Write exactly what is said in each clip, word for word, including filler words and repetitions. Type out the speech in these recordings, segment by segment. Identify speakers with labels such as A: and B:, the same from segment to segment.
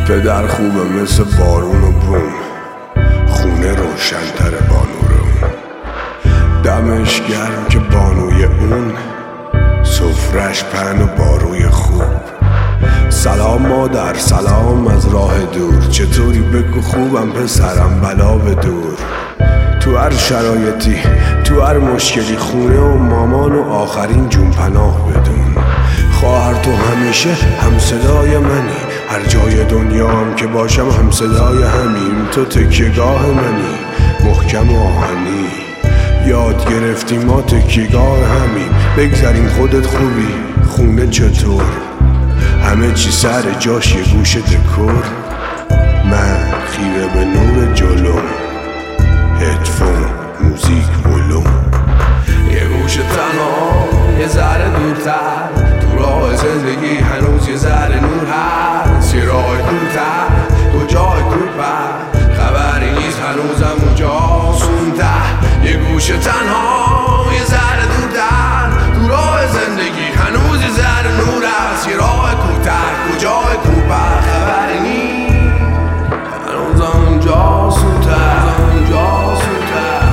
A: پدر خوبه مثل بارون و بوم، خونه روشن‌تر بانو رو، دمش گرم که بانوی اون، سفرش پهن و باروی خوب. سلام مادر، سلام از راه دور، چطوری بگو خوبم پسرم بلا به دور. تو هر شرایطی، تو هر مشکلی، خونه و مامان و آخرین جون پناه بدون. خواهر تو همیشه هم صدای منی، هر جای دنیا هم که باشم هم صدای همین. تو تکیه‌گاه منی، محکم و آهنی، یاد گرفتیم ما تکیه‌گاه همین. بگذاریم خودت خوبی، خونه چطور؟ همه چی سر جاش، یه گوش دکور. من خیره به نور جلو، هدفون موزیک ولوم.
B: یه گوش تنها، یه ذره دورتر، تو راه زندگی هنوز یه ذره نور هست. یه راه دورتر، تو جای دورتر، خبری نیست هنوزم اونجاست اون ته. یه گوش تنها، یه ذره دورتر، تو راه زندگی هنوز یه ذره نور هست. یه راه کوتاه، کجای کوپر، خبری نیست هنوزم اونجاست اون ته، اونجاست اون ته.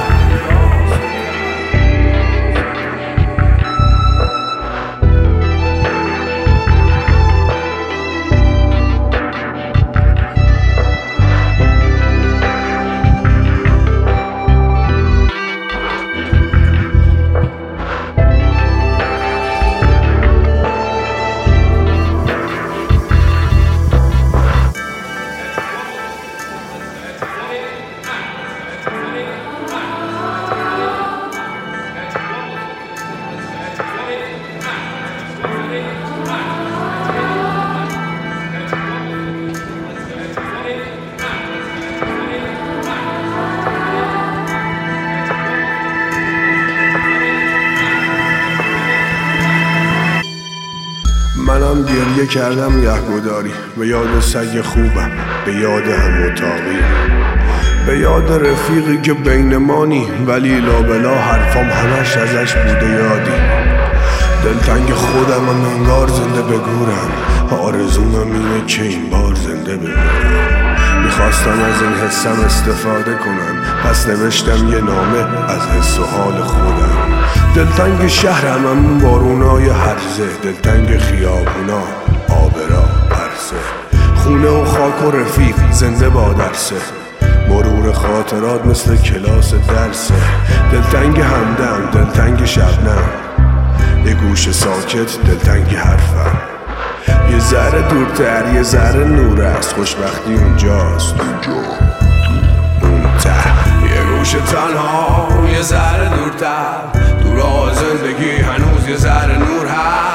A: منم گریه کردم گهگداری، به یاد سگ خوبم، به یاد هم اتاقی، به یاد رفیقی که بین مانی، ولی لابلا حرفام همش ازش بوده یادی. دلتنگ خودم هم انگار زنده بگورم، آرزومم اینه که این بار زنده بگورم. میخواستم از این حسم استفاده کنم، پس نوشتم یه نامه از حس و حال خودم. دلتنگ شهرم هم بارونای هرزه، دلتنگ خیابونا آبرا پرسه، خونه و خاک و رفیق زنده با درسه، مرور خاطرات مثل کلاس درسه. دلتنگ همدم، دلتنگ شبنم، یه گوش ساکت، دلتنگ حرفم. یه ذره دورتر، یه ذره نور است، خوشبختی اونجاست اون ته.
B: یه گوش تنها، یه ذره دورتر، تو راه زندگی هنوز یه ذره نور هست.